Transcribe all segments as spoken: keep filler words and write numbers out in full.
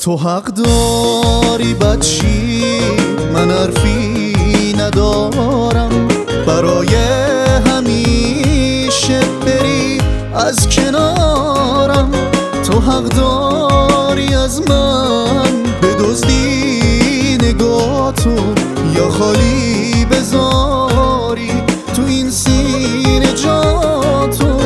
تو حق داری بدشی، من حرفی ندارم. برای همیشه بری از کنارم. تو حق داری از من بدزدی نگاهتو، یا خالی بذاری تو این سینه جاتو.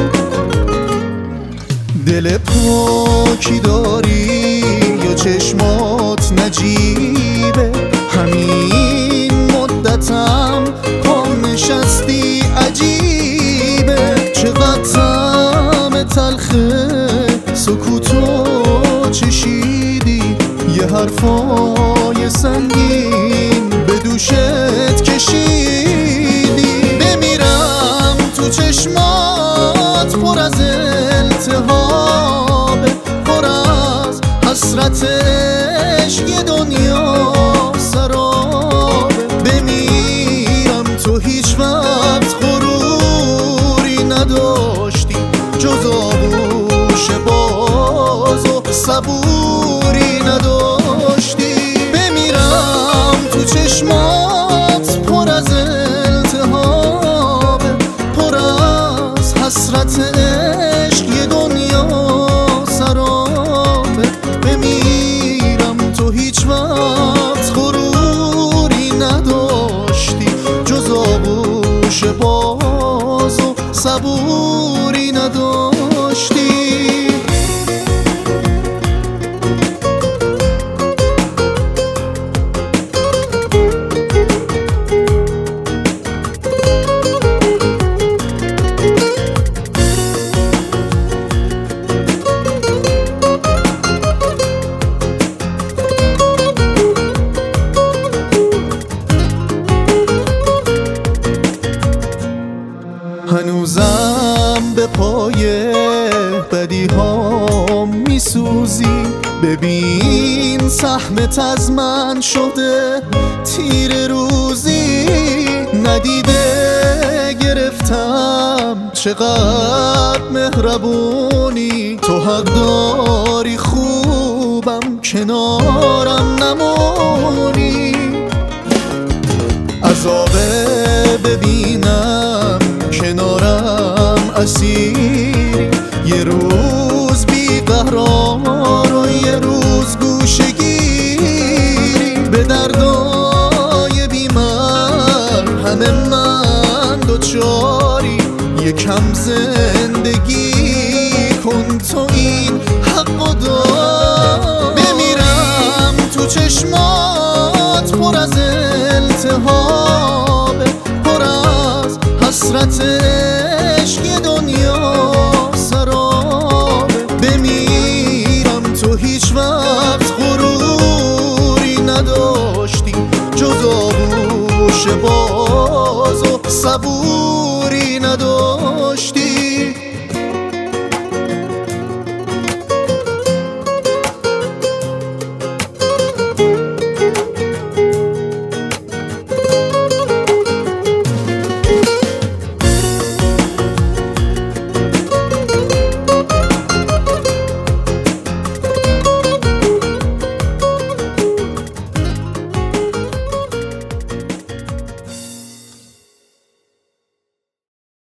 دل پاکی داری یا چشمات نجیبه؟ همین مدتم پا نشستی عجیبه. چقدر طعم تلخه سکوتو چشیدی، یه حرفای سنگین به دوشت کشیدی. بمیرم تو چشمات پر از التهاب، پر از حسرت عشق، یه دنیا سراب. بمیرم تو هیچ وقت غروری نداشتی، جز آغوش باز و صبوری نداشتی. بمیرم تو چشمات پر از التهاب، پر از حسرت عشق، یه دنیا سرابه. بمیرم تو هیچ وقت غروری نداشتی، جز آغوش باز و صبوری نداشتی. هنوزم به پای بدی ها میسوزی. ببین سهمت از من شده تیر روزی. ندیده گرفتم چقدر مهربونی. تو حق داری خوبم کنارم نمونی. عذابه ببینم کنارم اسیری، یه روز بیقرار و یه روز گوشه‌گیری. به دردای بیمار همه من دوچاری، یکم زندگی کن تو این حقو دار. بمیرم تو چشمات پر از التهاب، پر از حسرت عشق، یه دنیا سراب. بمیرم تو هیچ وقت غروری نداشتی، جز آغوش باز و صبوری نداشتی.